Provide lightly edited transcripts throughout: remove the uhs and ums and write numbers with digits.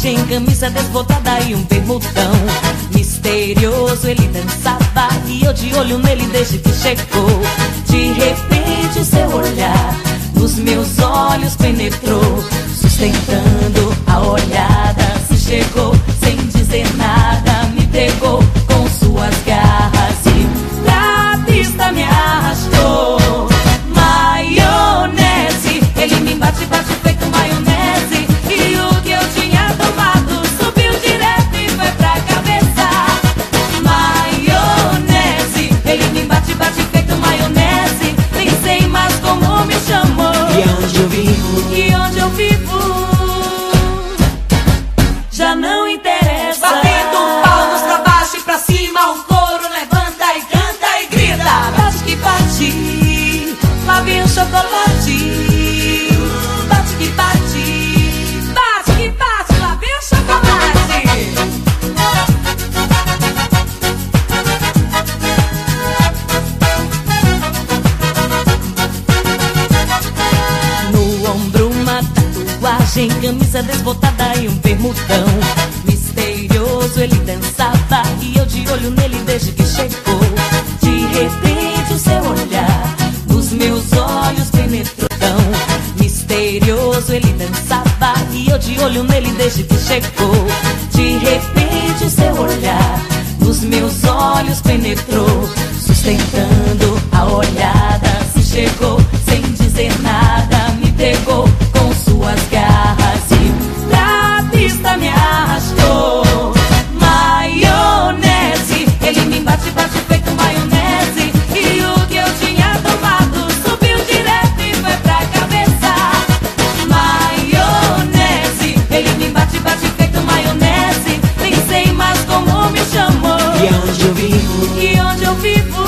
tatuagem, camisa desbotada e um bermudão. Misterioso ele dançava e eu de olho nele desde que chegou. De repente o seu olhar nos meus olhos penetrou, sustentando a olhada. Se chegou sem dizer nada, me pegou com suas garras e pra pista me arrastou. Maionese, ele me bate, bate feito maionese. E o que eu tinha tomado subiu direto e foi pra cabeça. Maionese, ele me bate, bate feito maionese. Nem sei mais como me chamou. E onde eu vivo? E onde eu vivo já não interessa. Batendo palmas pra baixo e pra cima, o coro levanta e canta e grita. Bate que bate, lá vem o chocolate. Bate que bate, bate que bate, lá vem o chocolate. No ombro uma tatuagem, camisa desbotada e um bermudão. Misterioso ele dançava e eu de olho nele desde que chegou. De repente o seu olhar nos meus olhos penetrou. Misterioso ele dançava e eu de olho nele desde que chegou. De repente o seu olhar nos meus olhos penetrou, sustentando a olhada. Se chegou sem dizer nada, me pegou com suas garras e pra pista me arrastou. Maionese, ele me bate, bate feito maionese. E o que eu tinha tomado subiu direto e foi pra cabeça. Maionese, ele me bate, bate feito maionese. Nem sei mais como me chamou. E onde eu vivo? E onde eu vivo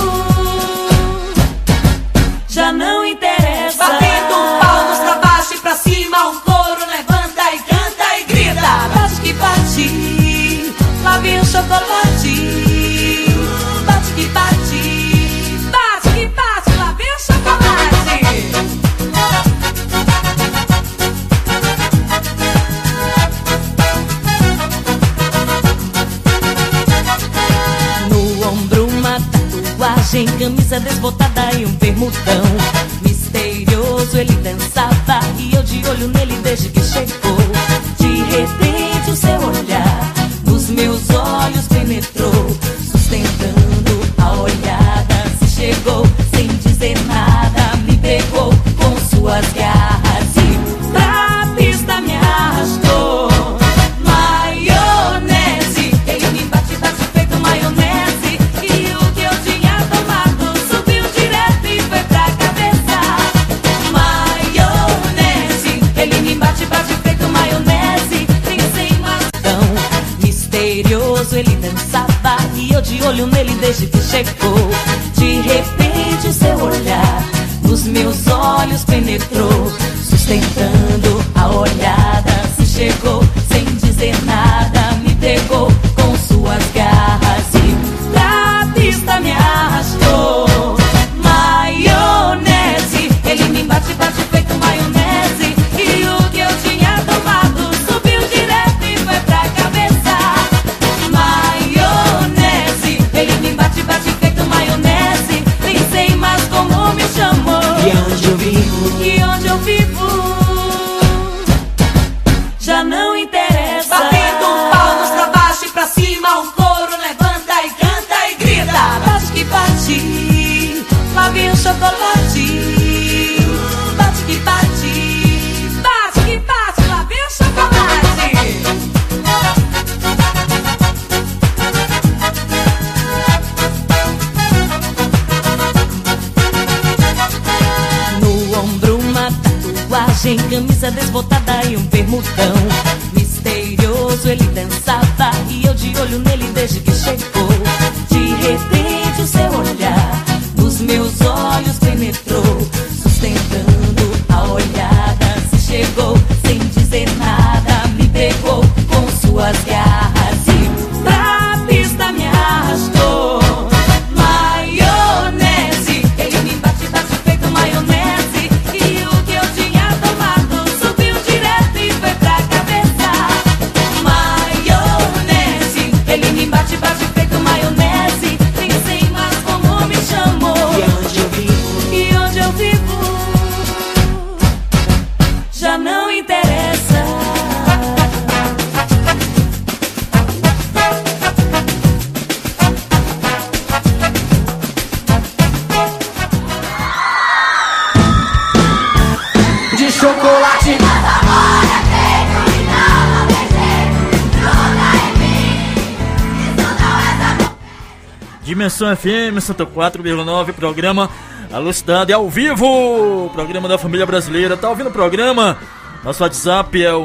já não interessa. Batendo palmas pra baixo e pra cima, o coro levanta e canta e grita. Bate que bate, lá vem o chocolate. Bate que bate, bate que bate, lá vem o chocolate. No ombro uma tatuagem, camisa desbotada e um bermudão. Misterioso ele dançava e eu de olho nele desde que chegou. De repente o seu olhar nos meus olhos penetrou, sustentando a olhada. Se chegou sem dizer nada, me pegou com suas garras e pra pista me arrastou. Maionese, ele me bate, bate feito maionese. E o que eu tinha tomado subiu direto e foi pra cabeça. Maionese, ele me bate, bate feito maionese. Nem sei mais. Misterioso ele dançava e eu de olho nele desde que chegou. De repente o seu olhar nos meus olhos penetrou, sustentando a olhada. Se chegou sem dizer nada, me pegou com suas garras e pra pista me arrastou. Maionese, ele me bate, bate feito maionese. E o que eu tinha tomado subiu direto e foi pra cabeça. Maionese, ele me bate, bate feito maionese. Nem sei mais como me chamou. E onde eu vivo? E onde eu vivo já não interessa. Batendo palmas pra baixo e pra cima, o coro levanta e canta e grita. Bate que bate, lá vem o chocolate. Bate que bate, bate que bate, lá vem o chocolate. No ombro uma tatuagem, camisa desbotada e um bermudão. Misterioso ele dançava e eu de olho nele desde que chegou. De repente o seu olhar nos meus olhos penetrou, sustentando a olhada. Se chegou sem dizer nada, me pegou com suas garras e pra pista me arrastou. Maionese, ele me bate, bate feito maionese. E o que eu tinha tomado subiu direto e foi pra cabeça. Dimensão FM 104,9, programa Alô Cidade ao vivo, programa da família brasileira. Tá ouvindo o programa? Nosso WhatsApp é o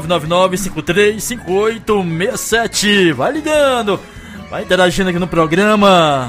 999-535867. Vai ligando, vai interagindo aqui no programa.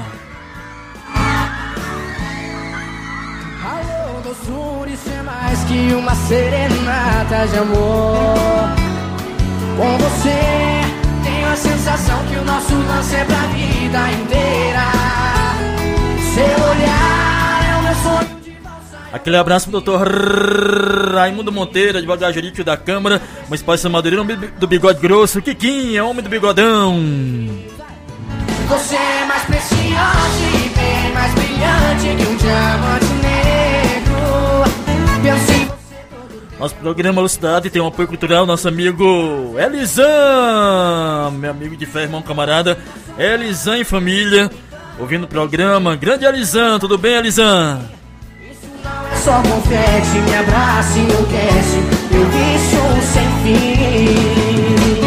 Alô, doçura, isso é mais que uma serenata de amor. Com você tenho a sensação que o nosso lance é pra vida inteira. Seu olhar é o meu sonho de valsar. Aquele abraço pro doutor Raimundo Monteiro, advogado jurídico da Câmara Municipal de Madureira, homem do bigode grosso, Quiquinha, homem do bigodão. Você é mais preciosa e bem mais brilhante que um diamante negro. Penso em você. Nosso programa Lucidade tem um apoio cultural, nosso amigo Elizan, meu amigo de fé, irmão, camarada, Elizan e família, ouvindo o programa. Grande Elizan, tudo bem, Elizan? Isso não é só confete, me abraça e enlouquece, meu vício sem fim.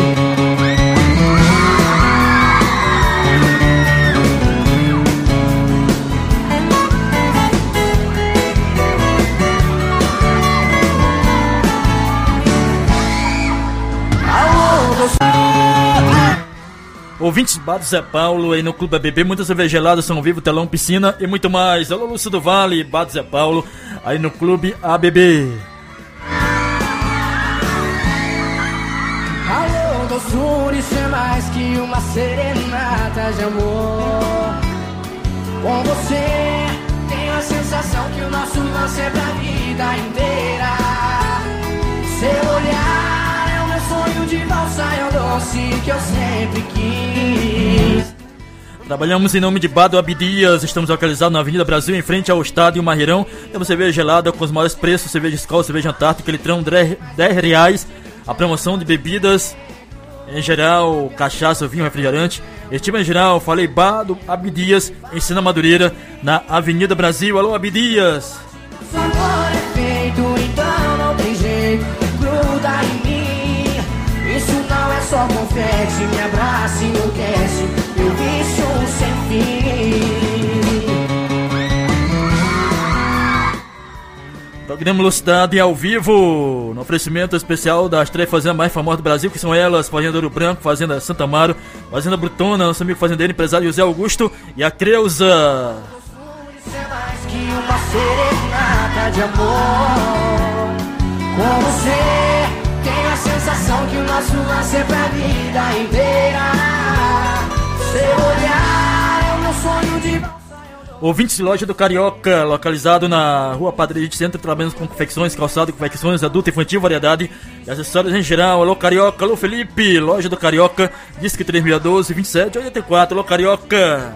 Ouvintes Bar do Zé Paulo, aí no Clube ABB, muitas cervejas geladas, São Vivo, telão, piscina e muito mais. Alô, Lúcio do Vale, Bar do Zé Paulo, aí no Clube ABB. Alô, doçura, isso é mais que uma serenata de amor. Com você tenho a sensação que o nosso lance é pra vida inteira. Seu olhar é o meu sonho de valsa, é o doce que eu sempre quis. Trabalhamos em nome de Bar do Abdias, estamos localizados na Avenida Brasil, em frente ao Estádio Marreirão. Temos cerveja gelada com os maiores preços, cerveja Skol, cerveja Antártica, litrão R$10. A promoção de bebidas, em geral, cachaça, vinho, refrigerante. Estima em geral, falei Bar do Abdias, em Sena Madureira, na Avenida Brasil. Alô, Abdias! Seu amor é feito, então não tem jeito, gruda em mim. Isso não é só confete, me abraça e enlouquece, meu vício sem fim. Programa Lucidade ao vivo, no oferecimento especial das 3 fazendas mais famosas do Brasil, que são elas: Fazenda Ouro Branco, Fazenda Santa Amaro, Fazenda Brutona, nosso amigo fazendeiro, empresário José Augusto e a Creuza. Isso é mais que uma serenata de amor. Com você tenho a sensação que o nosso lance é pra vida inteira. Seu olhar é o meu sonho de valsa. Ouvintes de Loja do Carioca, localizado na Rua Padre Edith Centro, trabalhando com confecções, calçado, confecções, adulto, infantil, variedade e acessórios em geral. Alô, Carioca, alô, Felipe, Loja do Carioca, Disque 3612-2784, alô, Carioca.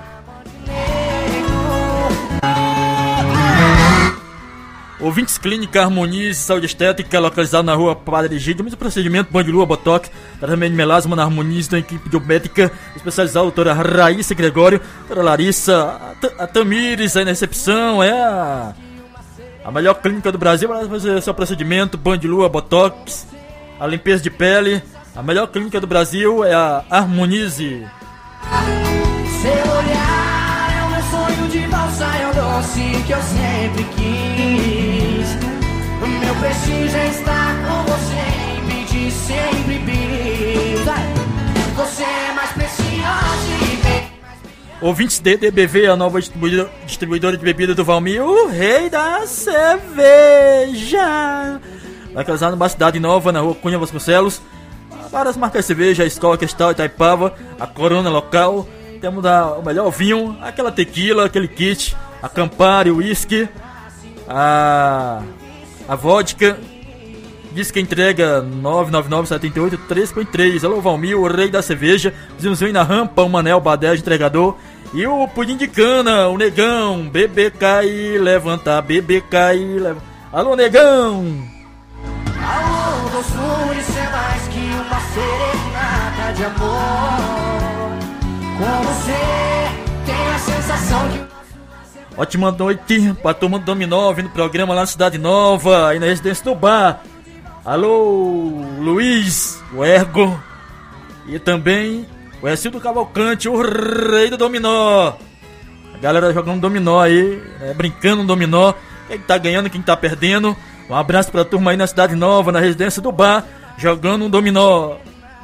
Ouvintes Clínica Harmonize Saúde Estética, localizado na Rua Padre Egídio, mesmo procedimento, banho de lua, botox, tratamento de melasma na Harmonize, da equipe biomédica especializada, doutora Raíssa Gregório, doutora Larissa, a Tamires aí na recepção, é a melhor clínica do Brasil para fazer seu procedimento, banho de lua, botox, a limpeza de pele. A melhor clínica do Brasil é a Harmonize. Seu olhar é o meu sonho de valsa, é o doce que eu sempre quis. O meu prestígio é estar com você e pedir sempre bis. Você é mais preciosa e bem. Ouvintes DDBV, a nova distribuidora de bebida do Valmir, o rei da cerveja. Localizado numa cidade nova, na Rua Cunha Vasconcelos. Várias marcas de cerveja, a Skol, Cristal, Itaipava, a Corona local. Temos o melhor vinho, aquela tequila, aquele kit, a Campari, o whisky, a vodka. Diz que entrega 999-78-353. Alô, Valmir, o rei da cerveja. Zimzinho na rampa, o Manel, Badé, entregador. E o pudim de cana, o Negão. Bebê cai, levanta, bebê cai, levanta. Alô, Negão! Alô, doçura, isso é mais que uma serenata de amor. Com você tenho a sensação que... Ótima noite pra turma do Dominó, ouvindo o programa lá na Cidade Nova, aí na Residência do Bar. Alô, Luiz, o Ergo. E também o Ercildo Cavalcante, o rei do Dominó. A galera jogando dominó aí, brincando no dominó. Quem tá ganhando, quem tá perdendo. Um abraço pra turma aí na Cidade Nova, na Residência do Bar, jogando um dominó.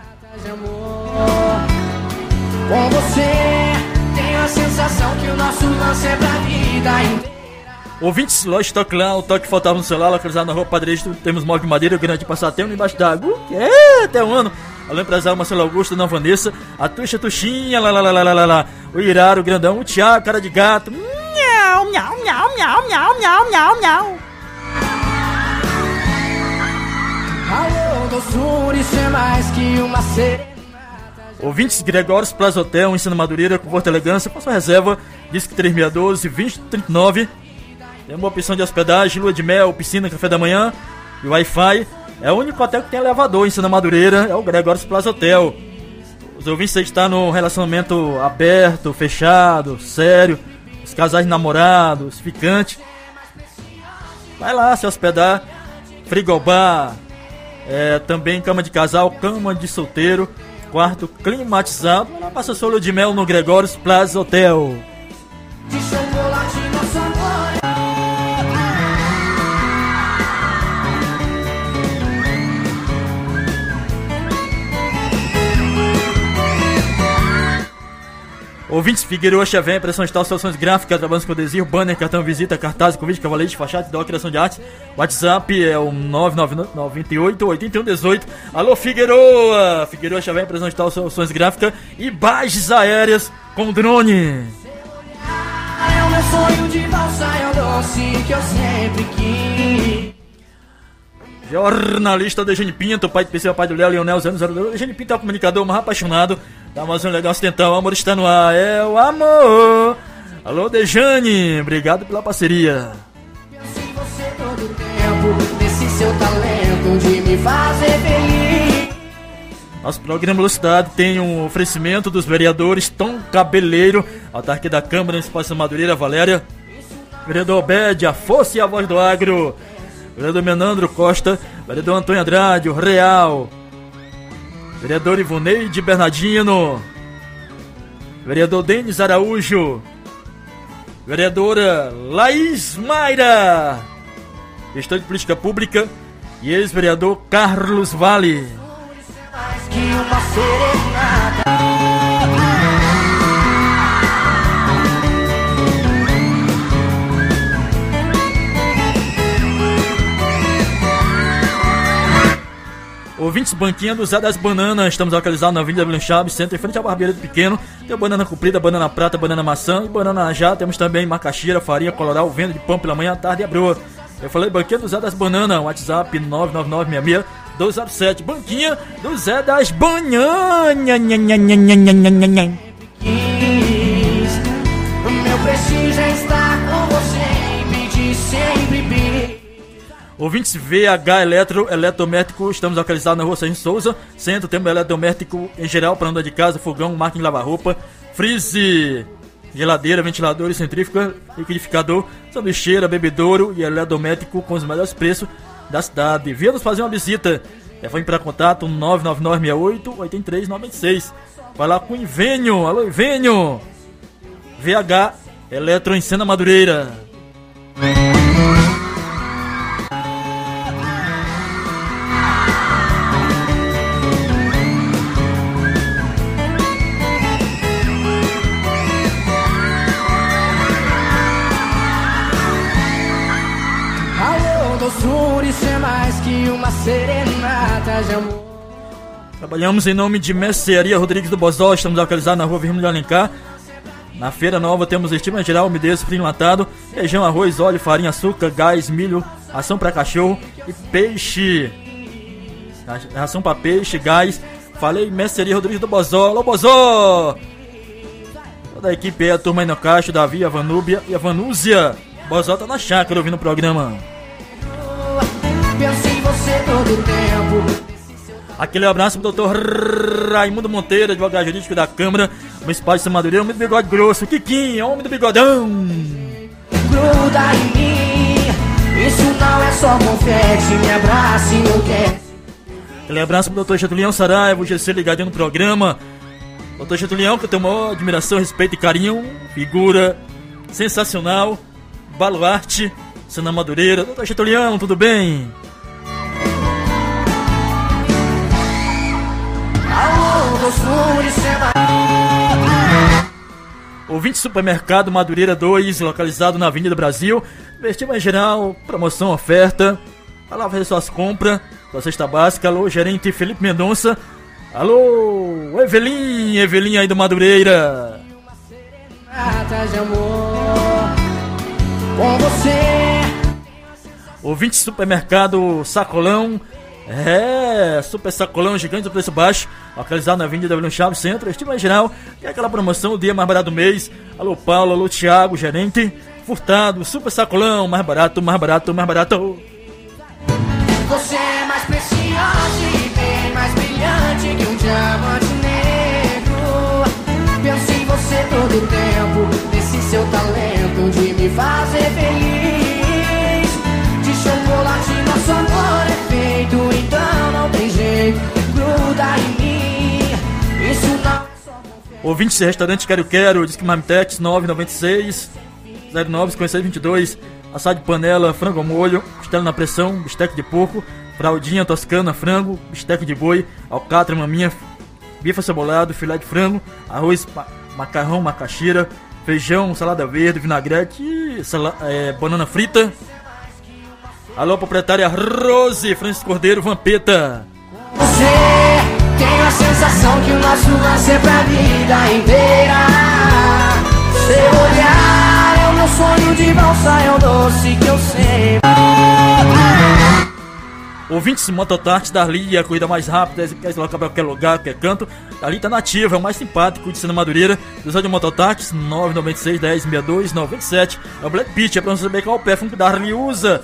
Com você, tenho a sensação que o nosso lance é pra vida inteira. Ouvintes, loja Toque lá, o toque faltava no celular, localizado na rua Padre Eixo, temos móvel de madeira, grande passatempo embaixo d'água. Até um ano. Além empresário Marcelo Augusto, Dona Vanessa, a Tuxinha, lá, o Iraro, o Grandão, o Thiago, cara de gato. Miau, miau, miau, miau, miau, miau, miau, miau. Alô, doçura, isso é mais que uma serenata. Ouvintes, Gregórios Plaza Hotel, Ensino Madureira, com Porto Elegância, com sua reserva, disque 3612-2039. Tem uma opção de hospedagem, lua de mel, piscina, café da manhã e Wi-Fi. É o único hotel que tem elevador em Santa Madureira, é o Gregórios Plaza Hotel. Os ouvintes aí estão no relacionamento aberto, fechado, sério, os casais namorados, ficantes. Vai lá se hospedar, frigobar, também cama de casal, cama de solteiro, quarto climatizado. Vai lá, passa sua lua de mel no Gregórios Plaza Hotel. De chocolate no sabor. Ouvintes, Figueiredo Xavier, impressão digital, soluções gráficas, trabalhos com adesivo, banner, cartão visita, cartaz, convite, cavalete, fachada, criação de artes. WhatsApp é o 998-8118. Alô, Figueiredo! Figueiredo Xavier, impressão digital, soluções gráficas e bases aéreas com drone. É o meu sonho de valsa, é o doce que eu sempre quis. Jornalista Dejane Pinto, pai do PC, pai do Léo, Leonel 002. Dejane Pinto é o comunicador mais apaixonado da Amazônia Legal Ocidental. O amor está no ar, é o amor. Alô, Dejane, obrigado pela parceria. Penso em você todo tempo, nesse seu talento de me fazer feliz. Nosso programa Velocidade tem um oferecimento dos vereadores Tom Cabeleiro, autarquia da Câmara, Espaço Madureira, Valéria. Vereador Obed, a força e a voz do agro. Vereador Menandro Costa, vereador Antônio Andrade, o Real, vereador Ivoneide Bernardino, vereador Denis Araújo, vereadora Laís Mayra, gestor de política pública e ex-vereador Carlos Vale. Mais que uma serenata. Ouvintes, banquinha do Zé das Bananas. Estamos localizados na Avenida William Chaves, centro, em frente à Barbeira do Pequeno. Tem banana comprida, banana prata, banana maçã e banana najá. Temos também macaxeira, farinha, coloral, venda de pão pela manhã, tarde e abril. Eu falei banquinha do Zé das Bananas. WhatsApp 99966-207. Banquinha do Zé das Bananas. Meu prestígio é estar com você e pedir sempre pedir. Ouvintes, VH Eletrométrico, estamos localizados na rua Sérgio Souza, centro, temos eletrométrico em geral para andar de casa, fogão, máquina de lavar roupa, freeze, geladeira, ventilador, centrífuga, liquidificador, sanduicheira, bebedouro e eletrométrico com os melhores preços da cidade. Venha nos fazer uma visita, vem para contato 99968-8396. Vai lá com o Invênio, alô Invênio, VH Eletro em Sena Madureira. Isso é mais que uma serenata de amor. Trabalhamos em nome de Mercearia Rodrigues do Bozó. Estamos localizados na rua Virgílio de Alencar. Na Feira Nova temos estima geral, umidez, frio enlatado, feijão, arroz, óleo, farinha, açúcar, gás, milho, ração para cachorro e peixe. Ração para peixe, gás. Falei Mercearia Rodrigues do Bozó. Alô, Bozó! Toda a equipe é a turma aí no caixa, Davi, a Vanúbia e a Vanúzia. Bozó tá na chácara ouvindo o programa. Penso em você todo tempo. Aquele abraço pro doutor Raimundo Monteiro, advogado jurídico da Câmara Municipal de Santa Madureira, homem do bigode grosso, Kikinho, homem do bigodão. Gruda em mim, isso não é só confete, me abraça e não quer. Aquele abraço pro doutor Getulino Saraiva, o GC ligadinho no programa. Doutor Getulino, que eu tenho maior admiração, respeito e carinho, figura Sensacional, Baluarte, Cena Madureira. Doutor Getúlio, tudo bem? Ouvinte Supermercado Madureira 2, localizado na Avenida Brasil. Vestível em geral, promoção, oferta. Vai lá fazer suas compras, sua cesta básica. Alô, gerente Felipe Mendonça. Alô, Evelyn aí do Madureira. De amor com você. Ouvinte Supermercado Sacolão. Super Sacolão, gigante do preço baixo, localizado na Avenida William Chaves Centro. Estima em geral, tem aquela promoção, o dia mais barato do mês. Alô Paulo, alô Thiago, gerente. Furtado, Super Sacolão, mais barato. Você é mais preciosa e bem mais brilhante que um diamante negro. Penso em você todo o tempo, nesse seu talento de me fazer feliz. De chocolate nosso amor é feito, então não tem jeito, gruda em mim. Isso não é só confiança. Ouvinte do restaurante Quero, diz que Marmitex 996 095622. Assado de panela, frango ao molho, costela na pressão, bisteque de porco, fraldinha toscana, frango, bisteque de boi, alcatra, maminha, bife cebolado, filé de frango, arroz, macarrão, macaxeira, feijão, salada verde, vinagrete e banana frita. Alô, proprietária Rose, Francisco Cordeiro, Vampeta. Você tem a sensação que o nosso lance é pra vida inteira. Seu olhar é o meu sonho de valsa, é o doce que eu sei. Ouvintes Mototarte, Darli, a corrida mais rápida, quer deslocar pra qualquer lugar, qualquer canto. Darli tá nativa, é o mais simpático de Cena Madureira. Episódio de Mototáxi 996 10 62 97. É o Black Pitch, é pra você saber qual o perfume que Darli usa.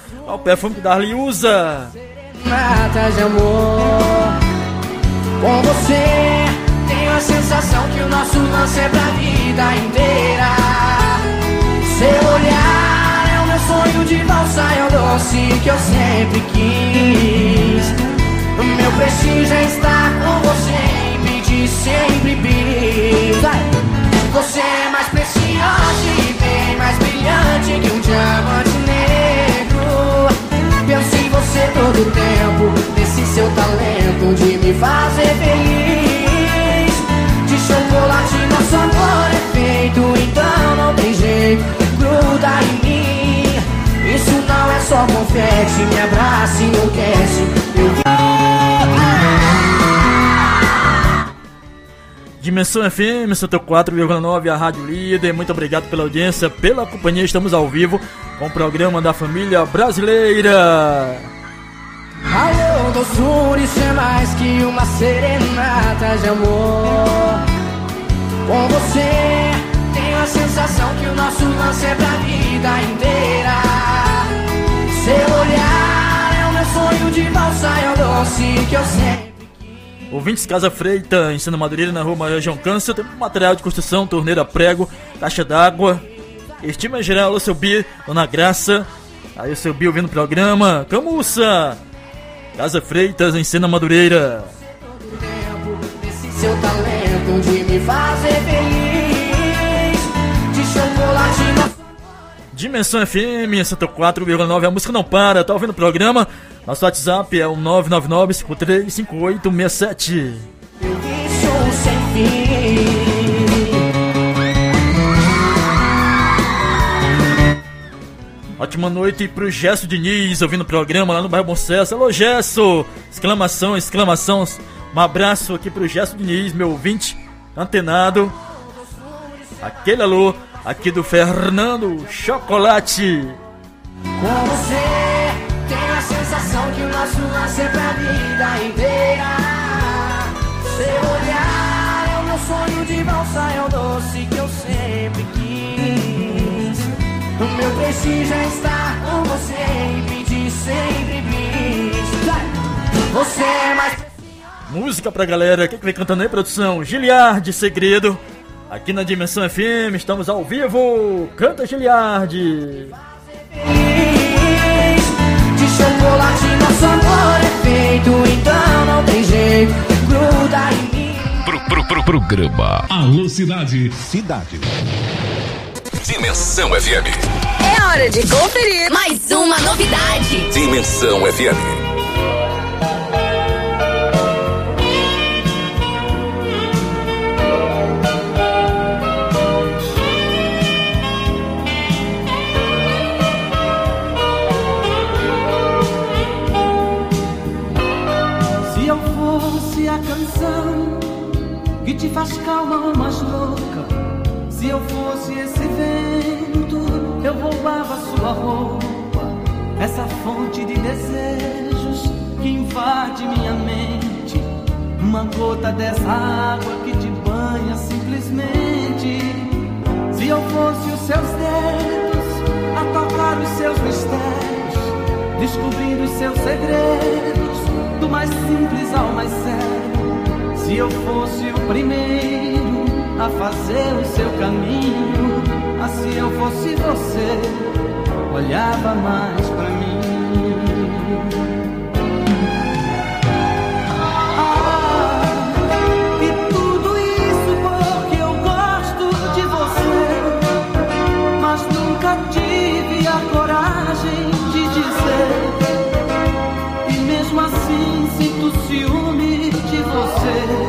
Mata de amor com você. Tenho a sensação que o nosso lance é pra vida inteira. Seu olhar é o meu sonho de valsa, é o doce que eu sempre quis. O meu prestígio é estar com você e pedir sempre bis. Você é mais preciosa e bem mais brilhante que um diamante negro. Penso em você todo o tempo, nesse seu talento de me fazer feliz. De chocolate nosso amor é feito, então não tem jeito, gruda em mim. Isso não é só confete, me abraça e enlouquece. Dimensão FM 104,9, a Rádio Líder. Muito obrigado pela audiência, pela companhia. Estamos ao vivo com o programa da família brasileira. Alô, doçura, isso é mais que uma serenata de amor. Com você, tenho a sensação que o nosso lance é pra vida inteira. Seu olhar é o meu sonho de valsa, é o doce que eu sempre. Ouvintes Casa Freita, em Cena Madureira, na rua Maior João Câncer. Tem material de construção, torneira, prego, caixa d'água. Estima geral, alô, seu Bi, Dona Graça. Aí o seu Bi ouvindo o programa. Camuça! Casa Freitas, em Cena Madureira. Todo tempo, desse seu talento de me fazer feliz. De chocolate na... Dimensão FM 104,9, a música não para, tá ouvindo o programa? Nosso WhatsApp é o 999-535867. Eu deixo sem fim. Ótima noite pro Gesso Diniz, ouvindo o programa lá no bairro Bom Sucesso. Alô, Gesso! Exclamação. Um abraço aqui pro Gesso Diniz, meu ouvinte antenado. Aquele alô aqui do Fernando Chocolate. Com você, tenho a sensação que o nosso lance é pra vida inteira. Seu olhar é o meu sonho de valsa, é o doce que eu sempre quis. O meu prestígio é estar com você e pedir sempre bis. Você é mais... Música pra galera, quem que vem cantando aí, produção? Giliard, Segredo. Aqui na Dimensão FM, estamos ao vivo. Canta, Giliard. De chocolate nosso amor é feito, então não tem jeito, gruda em mim. Programa Alô Cidade. Dimensão FM. É hora de conferir mais uma novidade. Dimensão FM. Se eu fosse a canção que te faz calma ou mais louca, se eu fosse esse vento, eu roubava sua roupa, essa fonte de desejos que invade minha mente, uma gota dessa água que te banha simplesmente. Se eu fosse os seus dedos a tocar os seus mistérios, descobrindo os seus segredos, do mais simples ao mais sério. Se eu fosse o primeiro a fazer o seu caminho, se eu fosse você, olhava mais pra mim. E tudo isso porque eu gosto de você, mas nunca tive a coragem de dizer. E mesmo assim sinto ciúme de você.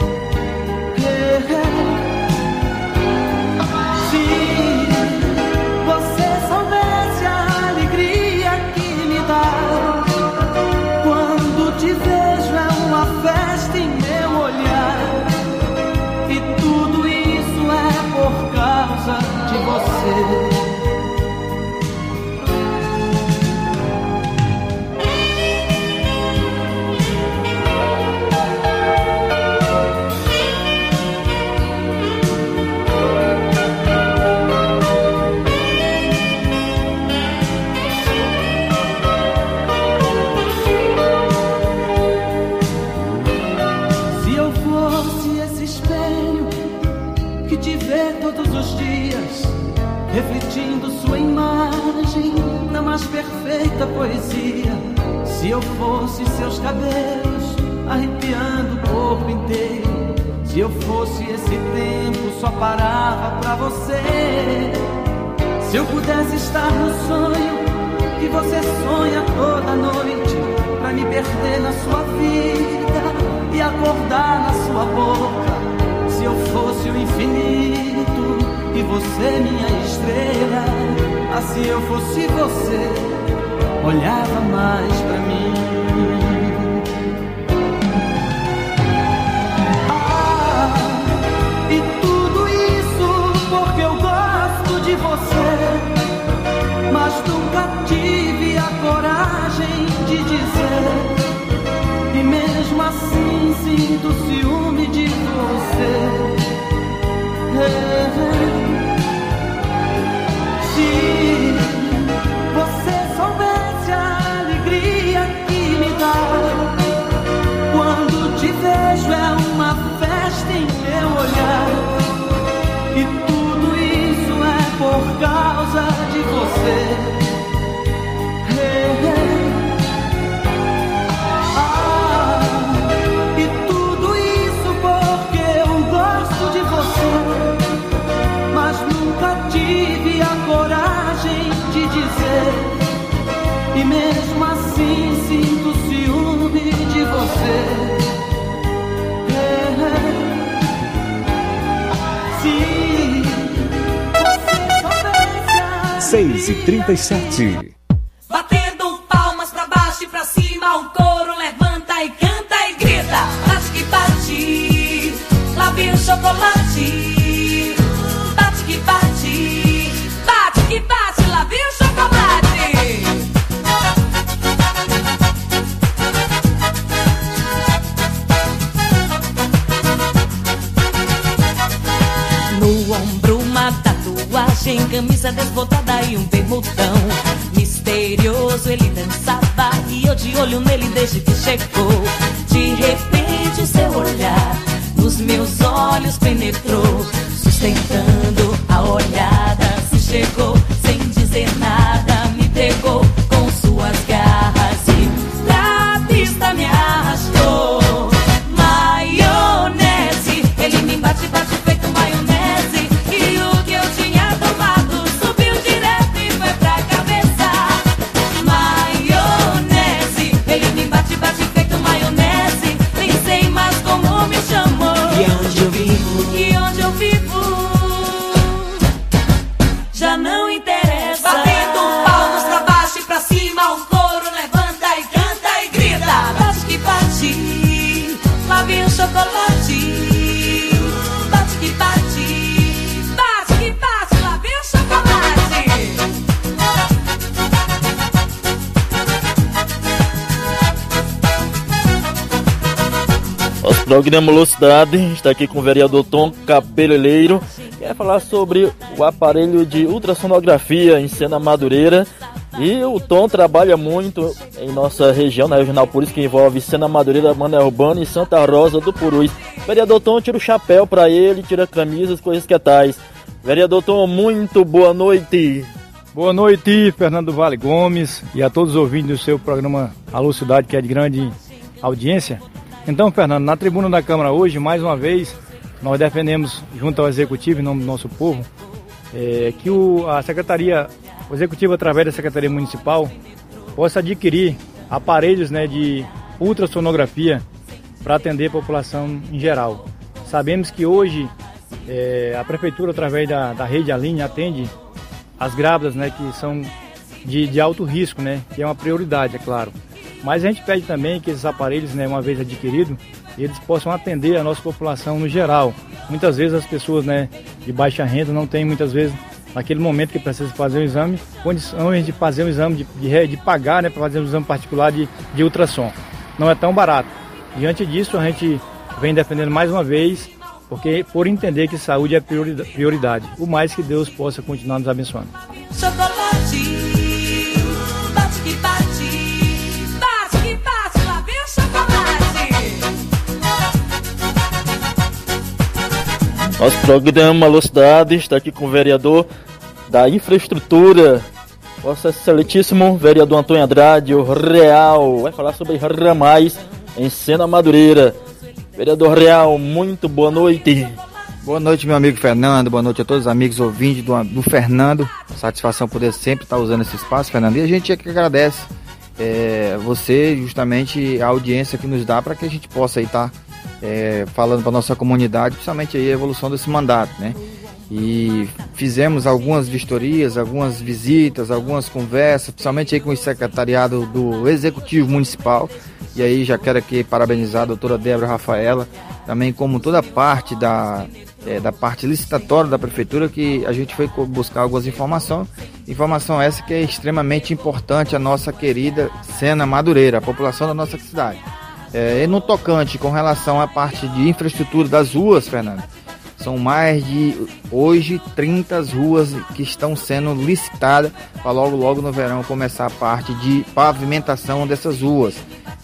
Refletindo sua imagem na mais perfeita poesia. Se eu fosse seus cabelos arrepiando o corpo inteiro, se eu fosse esse tempo só parava pra você. Se eu pudesse estar no sonho que você sonha toda noite, pra me perder na sua vida e acordar na sua boca. Se eu fosse o infinito e você minha estrela, se eu fosse você, olhava mais pra mim. E tudo isso porque eu gosto de você, mas nunca tive a coragem de dizer. E mesmo assim sinto ciúme de você. Se você soubesse a alegria que me dá quando te vejo, é uma festa em meu olhar. E tudo isso é por causa de você. E tudo isso porque eu gosto de você, mas nunca tive a coragem de dizer. E mesmo assim sinto ciúme de você. Se você soubesse 6h37. Batendo palmas pra baixo e pra cima, o coro levanta e canta e grita. Bate que bate, lá vem o chocolate. Bate que bate, bate que bate, lá vem o chocolate. No ombro uma tatuagem, camisa desbotada e um bermudão. Misterioso ele dançava e eu de olho nele desde que chegou. De repente o seu olhar nos meus olhos penetrou, sustentando a olhada. Se chegou sem dizer nada, me pegou com suas garras e pra pista me arrastou. Maionese, ele me bate, bate feito maionese. E o que eu tinha tomado já não interessa. Batendo palmas pra baixo e pra cima, o coro levanta e canta e grita. Bate que bate, lá vem o chocolate. Bate que bate, bate que bate, lá vem o chocolate. Nosso programa Velocidade está aqui com o vereador Tom Cabeleireiro, que vai falar sobre o aparelho de ultrassonografia em Sena Madureira. E o Tom trabalha muito em nossa região, na regional, por isso que envolve Sena Madureira, Mané Urbano e Santa Rosa do Purus. Vereador Tom, tira o chapéu para ele, tira a camisa, as coisas que tais. Vereador Tom, muito boa noite. Boa noite, Fernando Vale Gomes, e a todos os ouvintes do seu programa Alô Cidade, que é de grande audiência. Então, Fernando, na tribuna da Câmara hoje, mais uma vez, nós defendemos, junto ao Executivo, em nome do nosso povo, que a Secretaria, o Executivo, através da Secretaria Municipal, possa adquirir aparelhos, né, de ultrassonografia para atender a população em geral. Sabemos que hoje a Prefeitura, através da rede Aline, atende as grávidas, né, que são de alto risco, né, que é uma prioridade, é claro. Mas a gente pede também que esses aparelhos, né, uma vez adquiridos, eles possam atender a nossa população no geral. Muitas vezes as pessoas, né, de baixa renda não têm, muitas vezes, naquele momento que precisa fazer o exame, condições de fazer um exame, de pagar, né, para fazer um exame particular de ultrassom. Não é tão barato. Diante disso, a gente vem defendendo mais uma vez, porque por entender que saúde é prioridade. O mais que Deus possa continuar nos abençoando. Chocolate, bate que bate, bate que bate, lá vem o chocolate. Nosso programa Velocidade está aqui com o vereador da Infraestrutura, Vossa Excelentíssimo vereador Antônio Andrade, o Real, vai falar sobre ramais em Sena Madureira. Vereador Real, muito boa noite. Boa noite, meu amigo Fernando, boa noite a todos os amigos ouvintes do Fernando. Satisfação poder sempre estar usando esse espaço, Fernando. E a gente é que agradece você, justamente, a audiência que nos dá para que a gente possa aí estar falando para a nossa comunidade, principalmente aí a evolução desse mandato, né? E fizemos algumas vistorias, algumas visitas, algumas conversas, principalmente aí com o secretariado do Executivo Municipal. E aí já quero aqui parabenizar a doutora Débora Rafaela, também como toda a parte da parte licitatória da Prefeitura, que a gente foi buscar algumas informações. Informação essa que é extremamente importante à nossa querida Sena Madureira, a população da nossa cidade. E no tocante com relação à parte de infraestrutura das ruas, Fernando, são mais de hoje 30 ruas que estão sendo licitadas para logo no verão começar a parte de pavimentação dessas ruas.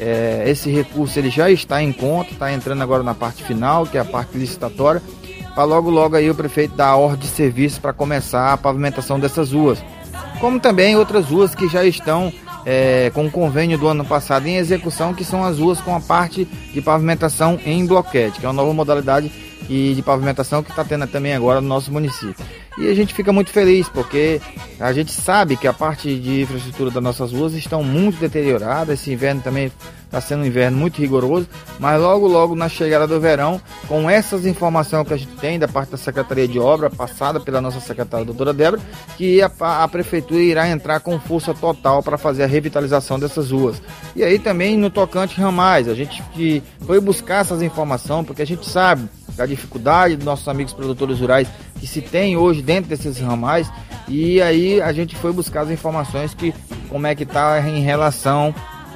Esse recurso ele já está em conta, está entrando agora na parte final, que é a parte licitatória, para logo aí o prefeito dar a ordem de serviço para começar a pavimentação dessas ruas. Como também outras ruas que já estão com o convênio do ano passado em execução, que são as ruas com a parte de pavimentação em bloquete, que é uma nova modalidade de pavimentação que está tendo também agora no nosso município. E a gente fica muito feliz, porque a gente sabe que a parte de infraestrutura das nossas ruas estão muito deterioradas. Esse inverno também está sendo um inverno muito rigoroso, mas logo na chegada do verão, com essas informações que a gente tem da parte da Secretaria de Obra, passada pela nossa secretária, doutora Débora, que a Prefeitura irá entrar com força total para fazer a revitalização dessas ruas. E aí também no tocante ramais, a gente foi buscar essas informações, porque a gente sabe da dificuldade dos nossos amigos produtores rurais que se tem hoje dentro desses ramais, e aí a gente foi buscar as informações que como é que está em relação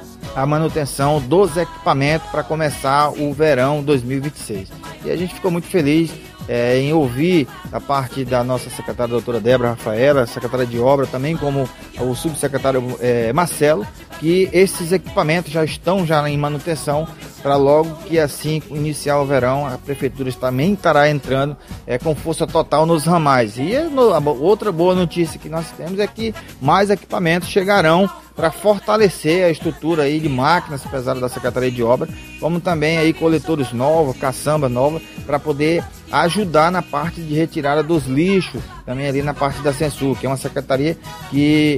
à manutenção dos equipamentos para começar o verão 2026. E a gente ficou muito feliz em ouvir da parte da nossa secretária doutora Débora Rafaela, secretária de obra, também como o subsecretário Marcelo, que esses equipamentos já estão em manutenção, para logo que assim iniciar o verão, a prefeitura também estará entrando com força total nos ramais. E a outra boa notícia que nós temos é que mais equipamentos chegarão para fortalecer a estrutura aí de máquinas pesadas da Secretaria de Obra, como também aí coletores novos, caçamba nova, para poder ajudar na parte de retirada dos lixos, também ali na parte da Censur, que é uma secretaria que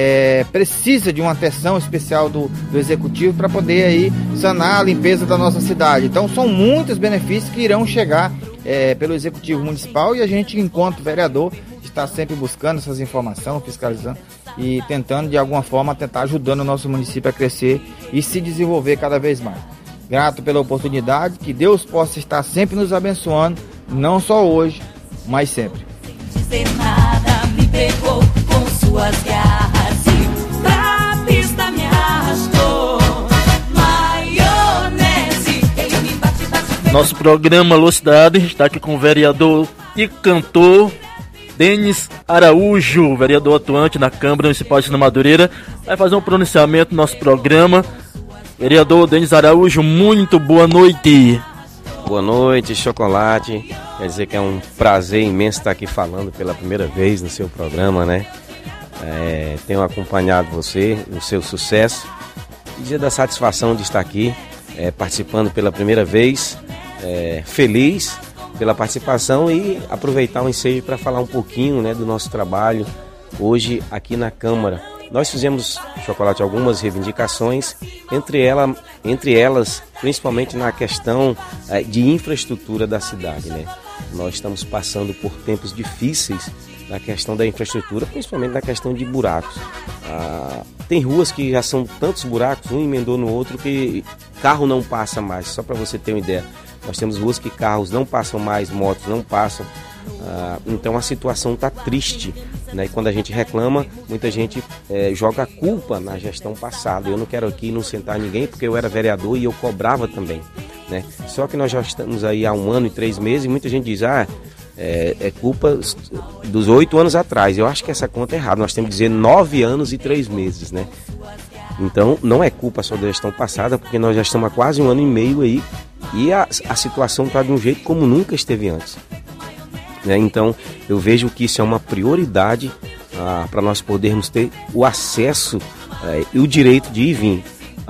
precisa de uma atenção especial do Executivo para poder aí sanar a limpeza da nossa cidade. Então são muitos benefícios que irão chegar pelo Executivo Municipal, e a gente, enquanto vereador, está sempre buscando essas informações, fiscalizando e tentando de alguma forma tentar ajudando o nosso município a crescer e se desenvolver cada vez mais. Grato pela oportunidade, que Deus possa estar sempre nos abençoando, não só hoje, mas sempre. Dizer nada, me pegou com suas garras e pra pista me arrastou. Maionese, ele me bate. Nosso programa Alô Cidade está aqui com o vereador e cantor Denis Araújo, vereador atuante na Câmara Municipal de Sina Madureira. Vai fazer um pronunciamento no nosso programa. Vereador Denis Araújo, muito boa noite. Boa noite, Chocolate. Quer dizer que é um prazer imenso estar aqui falando pela primeira vez no seu programa, né? Tenho acompanhado você, o seu sucesso. E dia da satisfação de estar aqui, participando pela primeira vez. Feliz pela participação e aproveitar o ensejo para falar um pouquinho, né, do nosso trabalho hoje aqui na Câmara. Nós fizemos, Chocolate, algumas reivindicações, entre elas, principalmente na questão de infraestrutura da cidade, né? Nós estamos passando por tempos difíceis na questão da infraestrutura, principalmente na questão de buracos. Tem ruas que já são tantos buracos, um emendou no outro, que carro não passa mais, só para você ter uma ideia. Nós temos ruas que carros não passam mais, motos não passam. Então a situação está triste, né? E quando a gente reclama, muita gente joga a culpa na gestão passada. Eu não quero aqui inocentar ninguém, porque eu era vereador e eu cobrava também, né? Só que nós já estamos aí há 1 ano e 3 meses e muita gente diz, é culpa dos 8 anos atrás. Eu acho que essa conta é errada, nós temos que dizer 9 anos e 3 meses, né? Então não é culpa só da gestão passada, porque nós já estamos há quase 1 ano e meio aí e a situação está de um jeito como nunca esteve antes. Então eu vejo que isso é uma prioridade para nós podermos ter o acesso e o direito de ir e vir.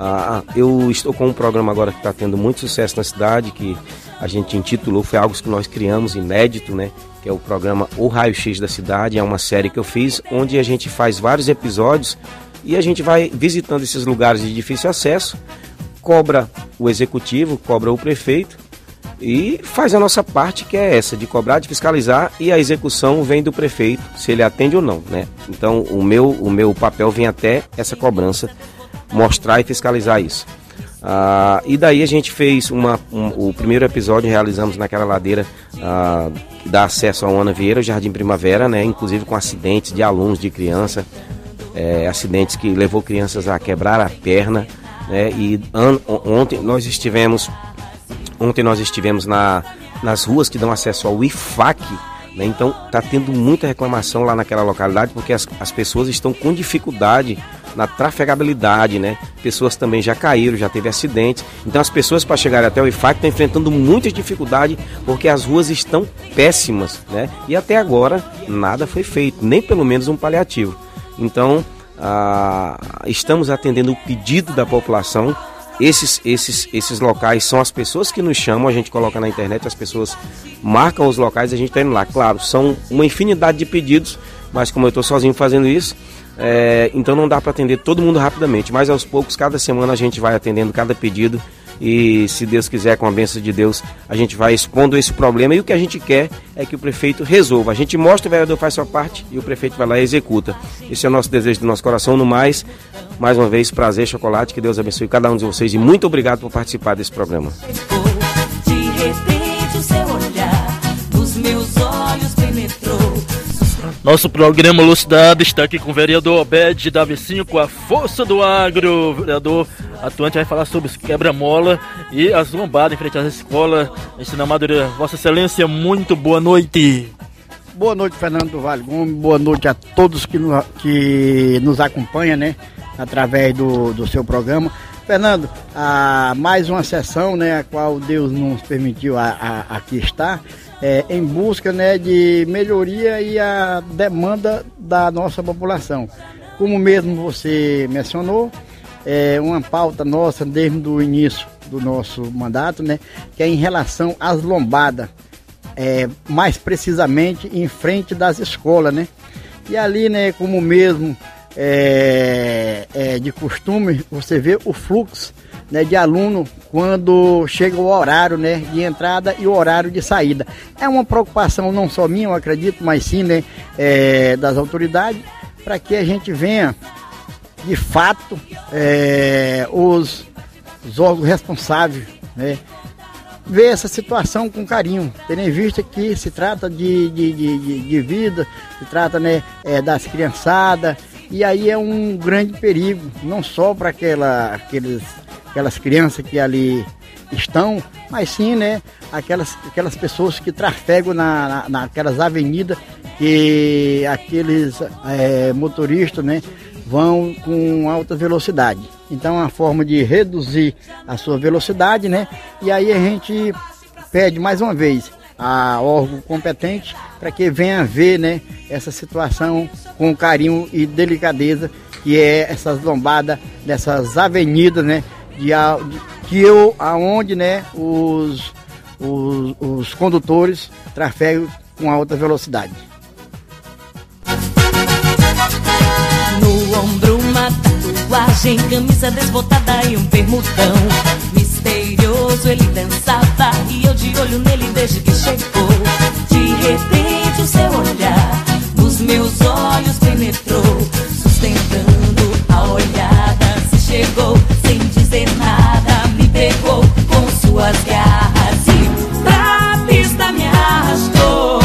Eu estou com um programa agora que está tendo muito sucesso na cidade, que a gente intitulou, foi algo que nós criamos inédito, né? Que é o programa O Raio-X da Cidade. É uma série que eu fiz onde a gente faz vários episódios e a gente vai visitando esses lugares de difícil acesso, cobra o executivo, cobra o prefeito e faz a nossa parte, que é essa, de cobrar, de fiscalizar, e a execução vem do prefeito, se ele atende ou não, né? Então o meu papel vem até essa cobrança, mostrar e fiscalizar isso. E daí a gente fez o primeiro episódio, realizamos naquela ladeira que dá acesso ao Ana Vieira, o Jardim Primavera, né? Inclusive com acidentes de alunos, de criança, acidentes que levou crianças a quebrar a perna, né? E ontem nós estivemos nas ruas que dão acesso ao IFAC, né? Então está tendo muita reclamação lá naquela localidade, porque as pessoas estão com dificuldade na trafegabilidade, né? Pessoas também já caíram, já teve acidentes. Então as pessoas, para chegarem até o IFAC, estão enfrentando muita dificuldade, porque as ruas estão péssimas, né? E até agora nada foi feito, nem pelo menos um paliativo. Então estamos atendendo o pedido da população. Esses locais são as pessoas que nos chamam, a gente coloca na internet, as pessoas marcam os locais e a gente está indo lá. Claro, são uma infinidade de pedidos, mas como eu estou sozinho fazendo isso, então não dá para atender todo mundo rapidamente, mas aos poucos, cada semana a gente vai atendendo cada pedido e, se Deus quiser, com a bênção de Deus, a gente vai expondo esse problema, e o que a gente quer é que o prefeito resolva. A gente mostra, o vereador faz sua parte e o prefeito vai lá e executa. Esse é o nosso desejo do nosso coração. No mais uma vez, prazer, Chocolate, que Deus abençoe cada um de vocês e muito obrigado por participar desse programa. De repente o seu olhar nos meus olhos penetrou. Nosso programa Alô Cidade está aqui com o vereador Obed Davicinho, a força do agro. O vereador atuante vai falar sobre os quebra-mola e as lombadas em frente às escolas em Sina Madureira. Vossa Excelência, muito boa noite. Boa noite, Fernando do Vale Gomes. Boa noite a todos que nos acompanham, né, através do seu programa. Fernando, mais uma sessão, né, a qual Deus nos permitiu aqui estar, em busca, né, de melhoria e a demanda da nossa população. Como mesmo você mencionou, uma pauta nossa desde o início do nosso mandato, né, que é em relação às lombadas, mais precisamente em frente das escolas, né? E ali, né, como mesmo de costume, você vê o fluxo né, de aluno quando chega o horário, né, de entrada e o horário de saída. É uma preocupação não só minha, eu acredito, mas sim, né, das autoridades, para que a gente venha, de fato, os órgãos responsáveis, né, ver essa situação com carinho, tendo em vista que se trata de vida, se trata, né, das criançadas, e aí é um grande perigo, não só para aquelas crianças que ali estão, mas sim, né, aquelas pessoas que trafegam naquelas avenidas, que aqueles motoristas, né, vão com alta velocidade. Então é uma forma de reduzir a sua velocidade, né? E aí a gente pede mais uma vez a órgão competente para que venha ver, né, essa situação com carinho e delicadeza, que é essas lombadas dessas avenidas, né, aonde, né, os condutores trafegam com alta velocidade. No ombro uma tatuagem, camisa desbotada e um permutão. Misterioso ele dançava e eu de olho nele desde que chegou. De repente o seu olhar nos meus olhos penetrou, sustentando a olhada. Se chegou sem dizer nada, me pegou com suas garras e pra pista me arrastou.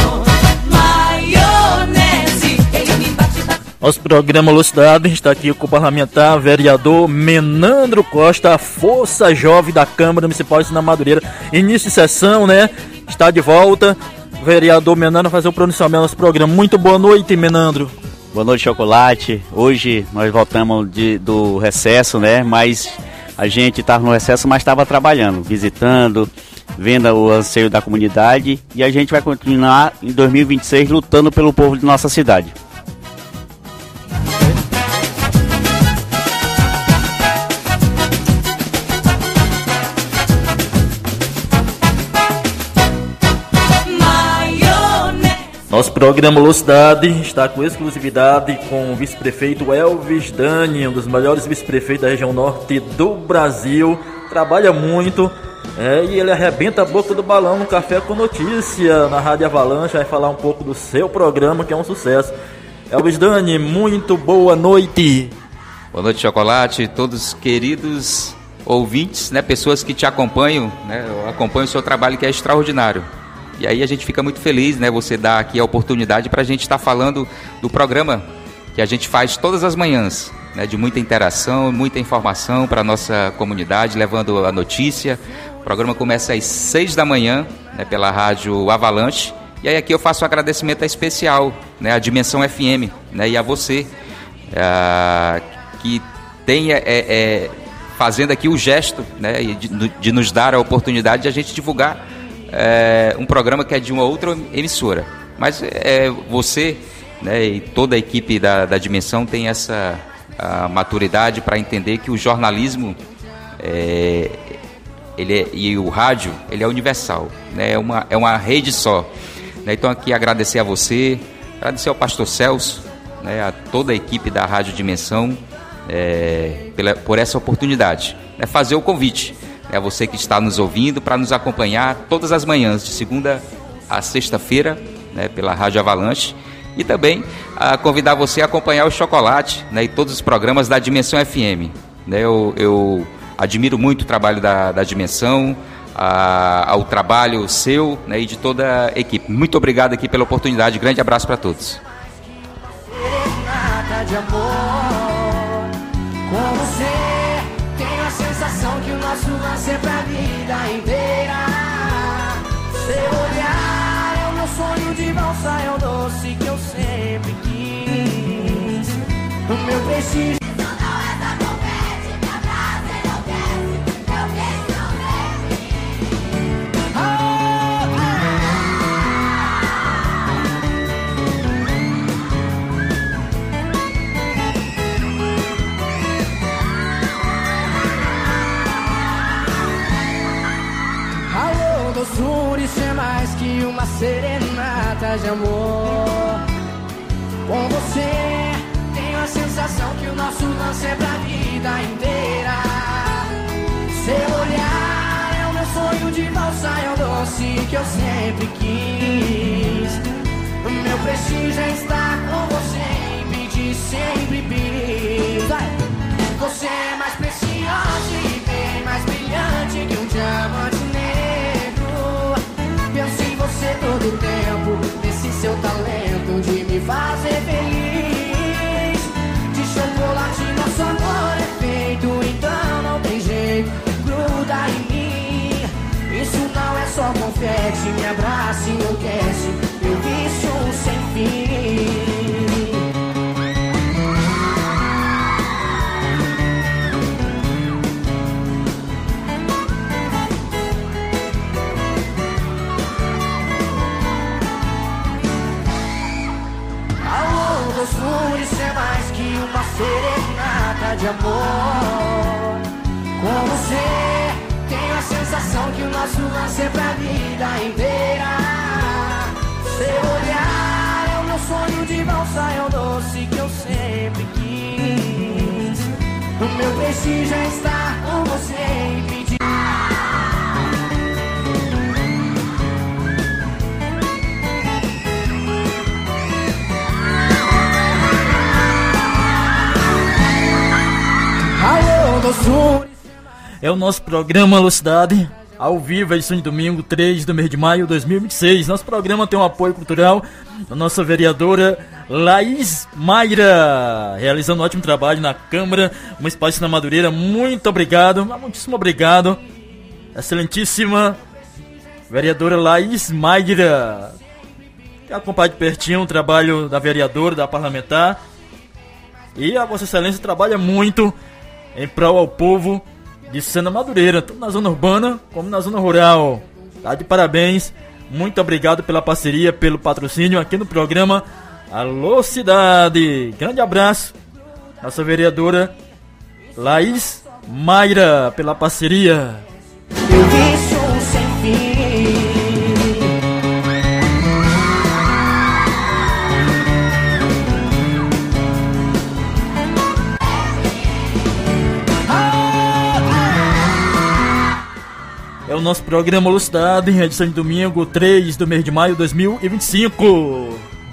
Nosso programa Velocidade está aqui com o parlamentar, vereador Menandro Costa, a Força Jovem da Câmara Municipal de Sina Madureira. Início de sessão, né? Está de volta. Vereador Menandro vai fazer o pronunciamento do nosso programa. Muito boa noite, Menandro. Boa noite, Chocolate. Hoje nós voltamos do recesso, né? Mas a gente estava no recesso, mas estava trabalhando, visitando, vendo o anseio da comunidade. E a gente vai continuar em 2026 lutando pelo povo de nossa cidade. Nosso programa Velocidade está com exclusividade com o vice-prefeito Elvis Dani, um dos melhores vice-prefeitos da região norte do Brasil. Trabalha muito e ele arrebenta a boca do balão no Café com Notícia, na Rádio Avalanche. Vai falar um pouco do seu programa, que é um sucesso. Elvis Dani, muito boa noite. Boa noite, Chocolate, todos queridos ouvintes, né, pessoas que te acompanham, né, eu acompanho o seu trabalho, que é extraordinário. E aí a gente fica muito feliz, né, você dar aqui a oportunidade para a gente estar falando do programa que a gente faz todas as manhãs, né, de muita interação, muita informação para a nossa comunidade, levando a notícia. O programa começa às 6 da manhã, né, pela Rádio Avalanche. E aí aqui eu faço um agradecimento especial, né, à Dimensão FM, né, e a você, que tem fazendo aqui o gesto, né, de nos dar a oportunidade de a gente divulgar um programa que é de uma outra emissora. Mas você, né, e toda a equipe da Dimensão tem essa maturidade para entender que o jornalismo e o rádio, ele é universal, né, é uma rede só. Né, então aqui agradecer a você, agradecer ao pastor Celso, né, a toda a equipe da Rádio Dimensão por essa oportunidade, né, fazer o convite. É você que está nos ouvindo para nos acompanhar todas as manhãs, de segunda a sexta-feira, né, pela Rádio Avalanche. E também convidar você a acompanhar o Chocolate, né, e todos os programas da Dimensão FM. Né, eu admiro muito o trabalho da Dimensão, ao trabalho seu, né, e de toda a equipe. Muito obrigado aqui pela oportunidade. Grande abraço para todos. Que o nosso lance é pra vida inteira. Seu olhar é o meu sonho de valsa, é o doce que eu sempre quis. O meu prestígio não é da compete, minha brasa enlouquece, meu beijo não doçura, isso é mais que uma serenata de amor. Com você, tenho a sensação que o nosso lance é pra vida inteira. que eu sempre quis. Meu prestígio é estar com você, impedir sempre bis. Você é mais preciosa e bem mais brilhante que um diamante negro. Penso em você todo o tempo, nesse seu talento de me fazer feliz. De chocolate nosso amor é feito, então não tem jeito, gruda em mim. Isso não é só confete, me abraça e enlouquece, meu vício sem fim. Isso é mais que uma serenata de amor. Com você tenho a sensação que o nosso lance é pra vida inteira. Seu olhar é o meu sonho de valsa, é o doce que eu sempre quis. O meu prestígio é estar com você e pedir. É o nosso programa Velocidade, ao vivo, edição de domingo, 3 do mês de maio de 2026. Nosso programa tem um apoio cultural da nossa vereadora Laís Mayra, realizando um ótimo trabalho na Câmara Municipal da Madureira. Muito obrigado, muitíssimo obrigado, excelentíssima vereadora Laís Mayra, que acompanha de pertinho o trabalho da vereadora, da parlamentar. E a Vossa Excelência trabalha muito em prol ao povo de Sena Madureira, tanto na zona urbana como na zona rural. Tá de parabéns, muito obrigado pela parceria, pelo patrocínio aqui no programa Alô Cidade. Grande abraço, nossa vereadora Laís Mayra, pela parceria. Eu vício sem fim. É o nosso programa Velocidade, em edição de domingo, 3 do mês de maio de 2025.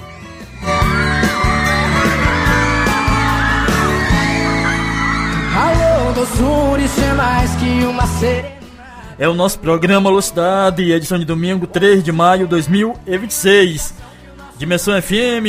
Alô, doçura, isso é mais que uma serenata. É o nosso programa Velocidade, edição de domingo, 3 de maio de 2026. Dimensão FM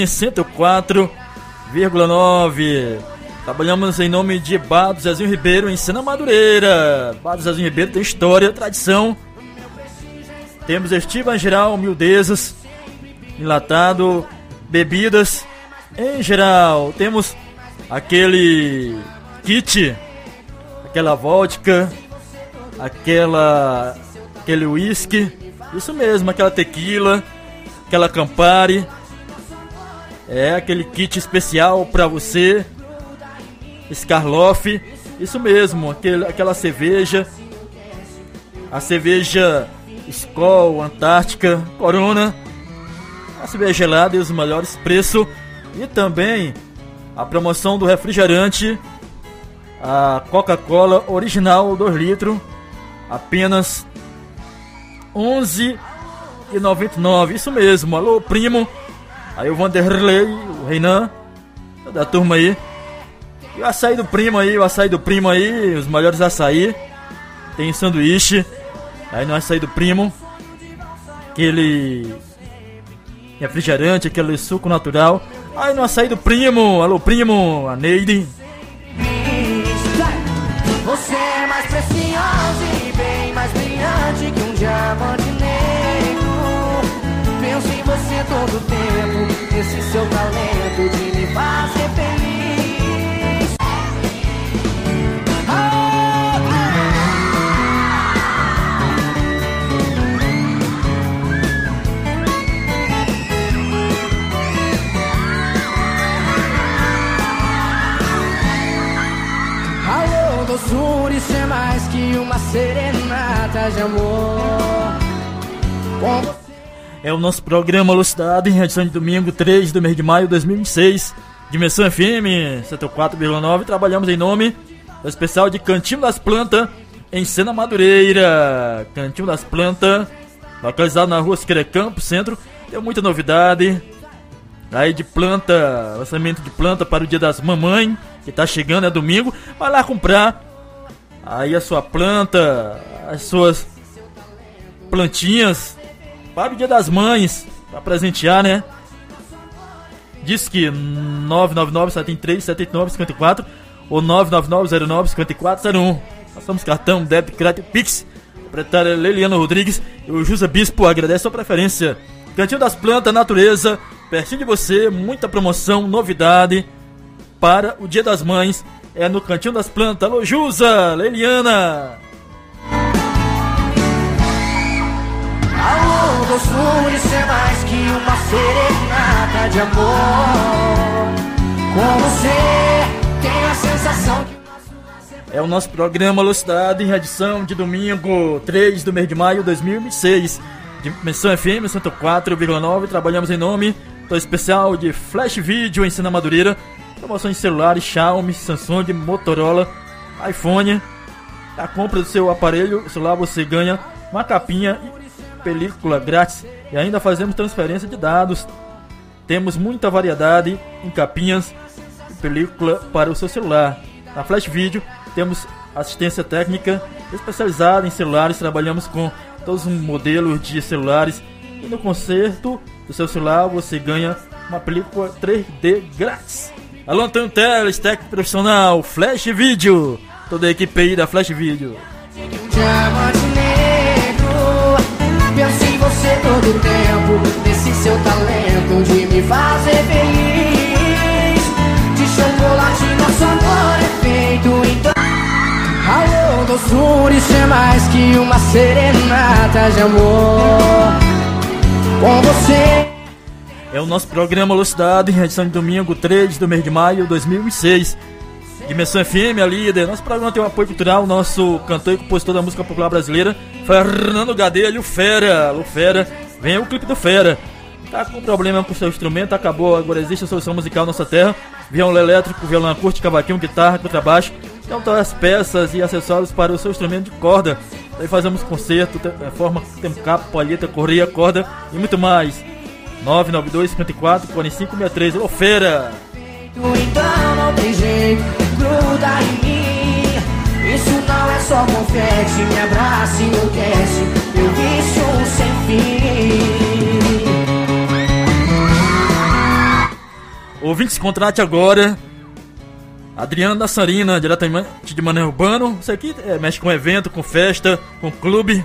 104,9. Trabalhamos em nome de Bar do Zezinho Ribeiro, em Sena Madureira. Bar do Zezinho Ribeiro tem história, tradição. Temos estiva em geral, miudezas, enlatado, bebidas em geral. Temos aquele kit, aquela vodka, aquele whisky, isso mesmo, aquela tequila, aquela Campari. É aquele kit especial para você. Skarloff, isso mesmo, aquela cerveja, a cerveja Skol, Antártica, Corona, a cerveja gelada e os melhores preços, e também a promoção do refrigerante, a Coca-Cola original 2 litros, apenas R$11,99, isso mesmo. Alô primo, aí o Vanderlei, o Reinan, da turma aí. E o açaí do primo aí, os melhores açaí. Tem sanduíche aí no açaí do primo, aquele refrigerante, aquele suco natural. Aí no açaí do primo, alô primo, a Neide. Você é mais preciosa e bem mais brilhante que um diamante negro. Penso em você todo o tempo, esse seu talento de me fazer feliz. Isso é mais que uma serenata de amor. É o nosso programa Velocidade, em edição de domingo, 3 do mês de maio de 2026. Dimensão FM 104,9. Trabalhamos em nome do especial de Cantinho das Plantas, em Sena Madureira. Cantinho das Plantas, localizado na rua Siqueira Campos, centro. Tem muita novidade aí de planta, lançamento de planta para o Dia das Mamães, que tá chegando, é domingo. Vai lá comprar aí a sua planta, as suas plantinhas para o Dia das Mães, para presentear, né? Diz que 999-73-7954 ou 999-09-5401. Passamos cartão, débito, crédito, Pix. Proprietária Leliana Rodrigues e o José Bispo agradece a sua preferência. Cantinho das Plantas, natureza, pertinho de você, muita promoção, novidade para o Dia das Mães. É no Cantinho das Plantas. Alô, Jusa, Leliana. Alô, doçura, ser mais que uma serenata de amor. Com você, tenho a sensação que é o nosso programa Velocidade, em edição de domingo 3 do mês de maio de 2026. Dimensão FM 104,9. Trabalhamos em nome do especial de Flash Video Ensina Madureira. Promoções de celulares Xiaomi, Samsung, Motorola, iPhone. A compra do seu aparelho celular você ganha uma capinha e película grátis. E ainda fazemos transferência de dados. Temos muita variedade em capinhas e película para o seu celular. Na Flash Video temos assistência técnica especializada em celulares. Trabalhamos com todos os modelos de celulares. E no conserto do seu celular você ganha uma película 3D grátis. Alô, Antônio Teles, técnico profissional, Flash Video. Toda a equipe aí da Flash Video. diamante negro, penso em você todo o tempo, nesse seu talento de me fazer feliz. De chocolate nosso amor é feito, então alô, doçura, isso é mais que uma serenata de amor. Com você é o nosso programa Velocidade, em edição de domingo 3 do mês de maio de 2006. Dimensão FM, a líder. Nosso programa tem um apoio cultural. Nosso cantor e compositor da música popular brasileira, Fernando Gadelha, o Fera. Alô, Fera. Vem o clipe do Fera. Tá com problema com o seu instrumento, acabou. Agora existe a solução musical na nossa terra. Violão elétrico, violão acústico, cavaquinho, guitarra, contrabaixo. Então todas as peças e acessórios para o seu instrumento de corda. Aí fazemos concerto, forma, tem capa, palheta, correia, corda e muito mais. 992 54 45 63. Alô, Fera. então não tem jeito, gruda em mim. Isso não é só confete, me abraça e enlouquece, meu vício sem fim. Ouvintes, contrate agora Adriana da Sarina, diretamente de Mané Urbano. Isso aqui mexe com evento, com festa, com clube.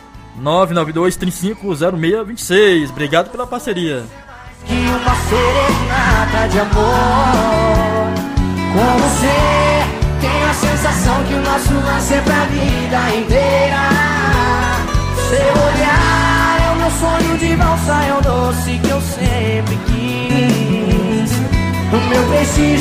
992-350626. Obrigado pela parceria. Que uma serenata de amor. Com você, tenho a sensação que o nosso lance é pra vida inteira. Seu olhar é o meu sonho de valsa, é o doce que eu sempre quis. O meu prestígio.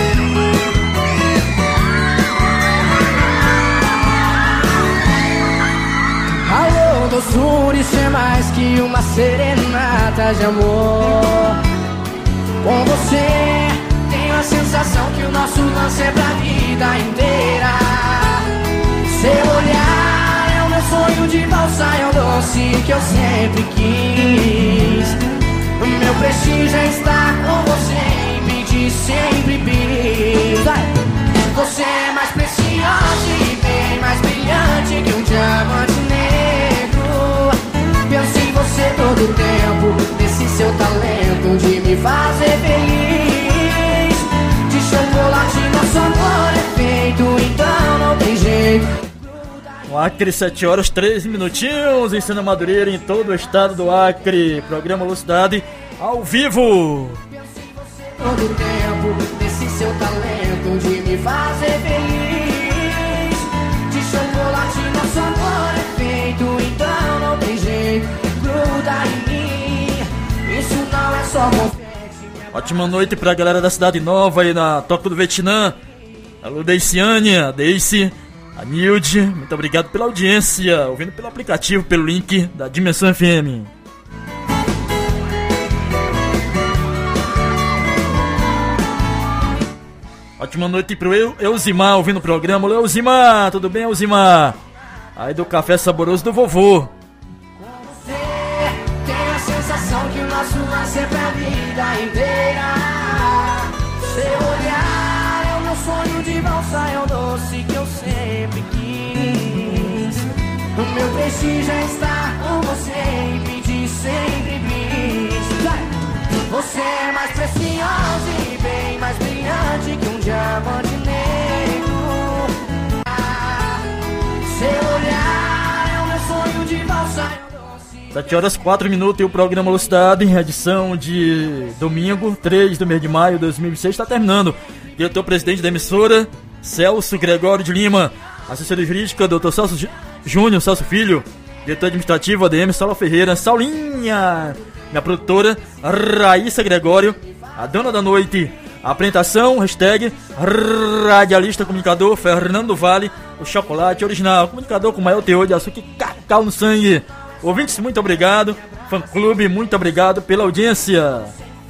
Alô, doçura, isso é mais que uma serenata de amor. Com você, tenho a sensação que o nosso lance é pra vida inteira. Seu olhar é o meu sonho de valsa, é o doce que eu sempre quis. O meu prestígio é estar com você, impedir sempre bis. Você é mais preciosa e bem mais brilhante que um diamante negro. Penso em você todo o tempo, nesse seu talento de me fazer feliz. De chocolate nosso amor é feito, então não tem jeito. No Acre, 7 horas 13 minutinhos, Ensina Madureira em todo o estado do Acre. Programa Velocidade ao vivo. Todo o tempo, nesse seu talento de me fazer feliz. De chocolate nosso amor é feito, então não tem jeito, gruda em mim. Isso não é só confete. Ótima noite pra galera da Cidade Nova aí na Toca do Vietnã. Alô, Deiciane, a Deice, a Nilde, muito obrigado pela audiência. Ouvindo pelo aplicativo, pelo link da Dimensão FM. Ótima noite pro Elzimar ouvindo o programa. Olá, Elzimar, tudo bem, Elzimar? Aí do café saboroso do vovô. Com você inteira. Seu olhar é o meu sonho de valsa, é o doce que eu sempre quis. O meu prestígio é estar com você e pedir sempre bis. Você é mais preciosa e bem mais brilhante que um diamante negro. Seu olhar é o meu sonho de valsa. 7 horas 4 minutos e o programa Velocidade, em edição de domingo, 3 do mês de maio de 2026, está terminando. Diretor-presidente da emissora, Celso Gregório de Lima. Assessoria jurídica, Dr. Celso Júnior, Celso Filho. Diretor administrativo, ADM, Saulo Ferreira. Saulinha, minha produtora, Raíssa Gregório. A dona da noite, a apresentação, hashtag, radialista comunicador, Fernando Vale. O chocolate original, comunicador com maior teor de açúcar e cacau no sangue. Ouvintes, muito obrigado. Fã Clube, muito obrigado pela audiência.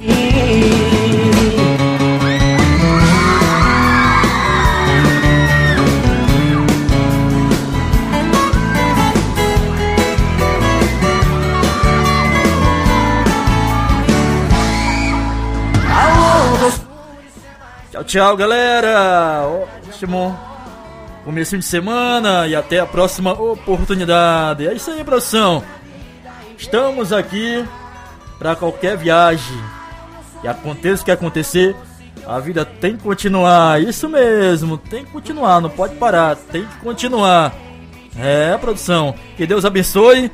Tchau, tchau, galera. Ótimo começo de semana e até a próxima oportunidade. É isso aí, produção. Estamos aqui para qualquer viagem. E aconteça o que acontecer, a vida tem que continuar. Isso mesmo, tem que continuar, não pode parar, tem que continuar. É, produção. Que Deus abençoe.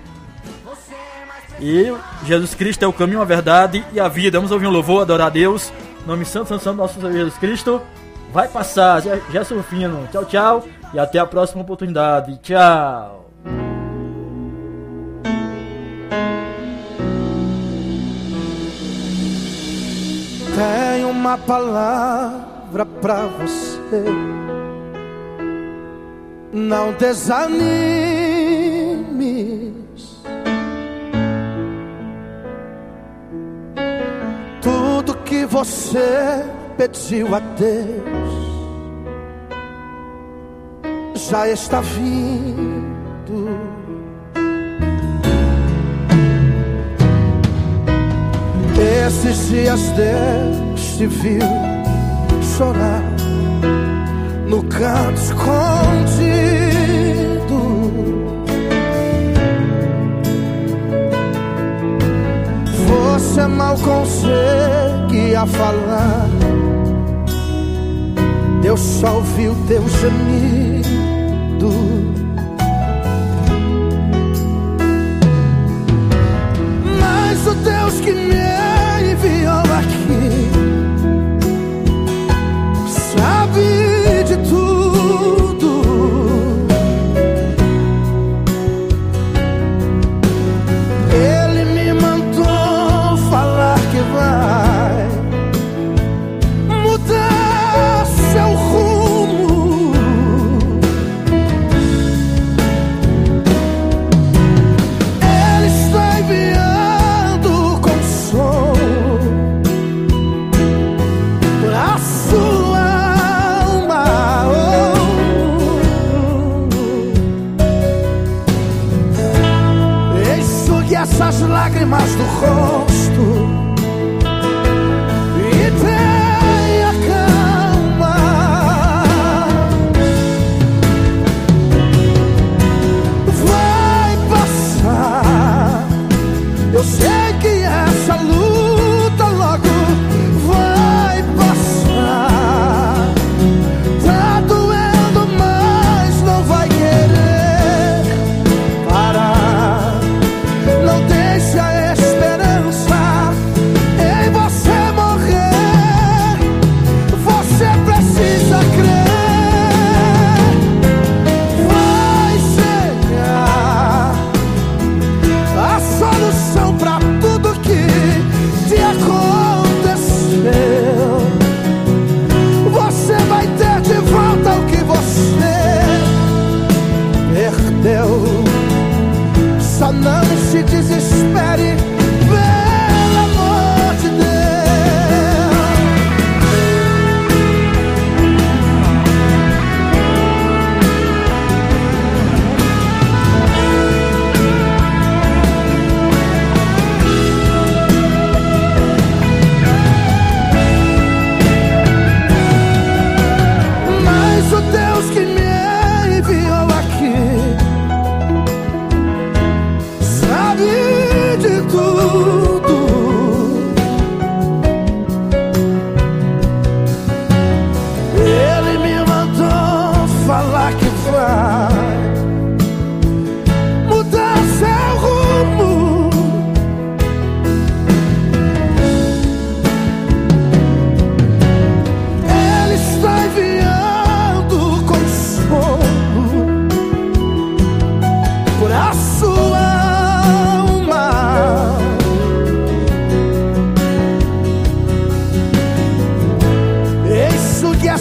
E Jesus Cristo é o caminho, a verdade e a vida. Vamos ouvir um louvor, adorar a Deus. Nome santo, santo, santo, nosso Senhor Jesus Cristo. Vai passar, já surfino. Tchau, tchau. E até a próxima oportunidade. Tchau. Tenho uma palavra pra você. Não desanimes. Tudo que você pediu a Deus já está vindo. Esses dias Deus te viu chorar no canto escondido. Você mal conseguia falar, Deus só ouviu teu gemido. Mas o Deus que me enviou aqui sabe de tudo. Ele me mandou falar que vai mudar seu rumo.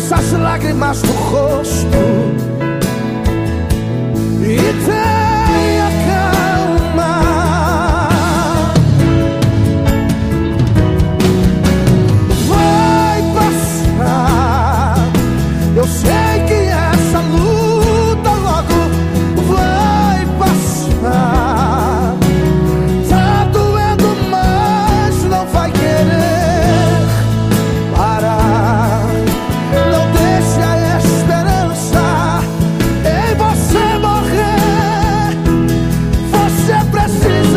esqueça as lágrimas do rosto e tenha calma. Vai passar, eu sei que essa luta logo vai passar. Tá doendo, mas não vai querer parar. Não deixe a esperança em você morrer. Você precisa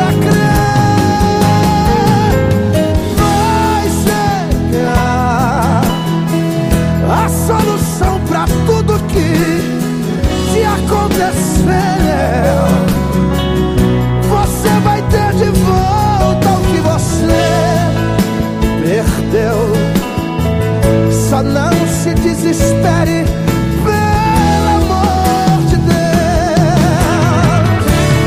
crer. Vai chegar a solução pra tudo que te aconteceu. Você vai ter de volta o que você perdeu. Só não se desespere, pelo amor de Deus.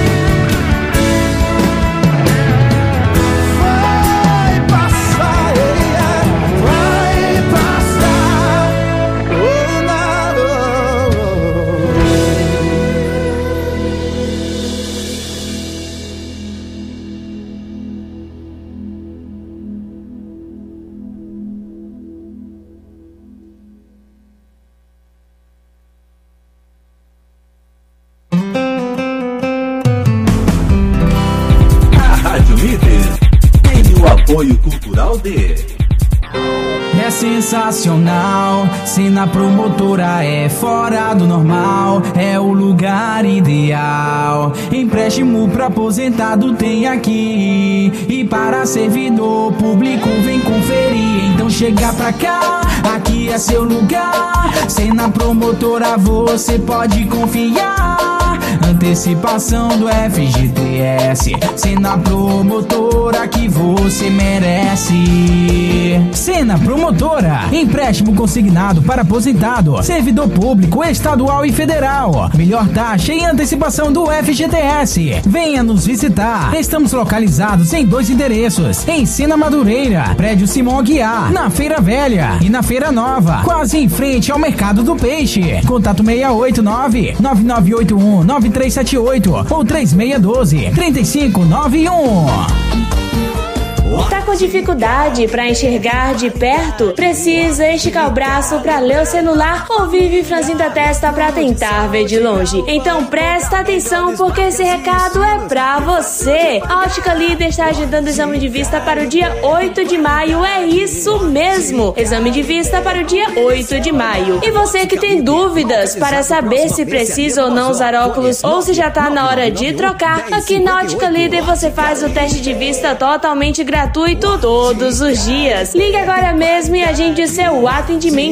Vai passar, vai passar. Oh, não. A Rádio Líder tem o apoio cultural de... É sensacional, Sena Promotora é fora do normal, é o lugar ideal. Empréstimo pra aposentado tem aqui, e para servidor público vem conferir. Então chega pra cá, aqui é seu lugar. Sena Promotora você pode confiar. Antecipação do FGTS, Sena Promotora que você merece. Sena Promotora, empréstimo consignado para aposentado, servidor público, estadual e federal. Melhor taxa e antecipação do FGTS. Venha nos visitar. Estamos localizados em 2 endereços: em Sena Madureira, prédio Simão Aguiar, na Feira Velha, e na Feira Nova, quase em frente ao Mercado do Peixe. Contato 689-9981-9378 ou 3612-3591. Tá com dificuldade para enxergar de perto? Precisa esticar o braço para ler o celular ou vive franzindo a testa para tentar ver de longe? Então presta atenção, porque esse recado é pra você. A Ótica Líder está agendando o exame de vista para o dia 8 de maio. É isso mesmo, exame de vista para o dia 8 de maio. E você que tem dúvidas para saber se precisa ou não usar óculos ou se já tá na hora de trocar, aqui na Ótica Líder você faz o teste de vista totalmente gratuito todos os dias. Ligue agora mesmo e agende o seu atendimento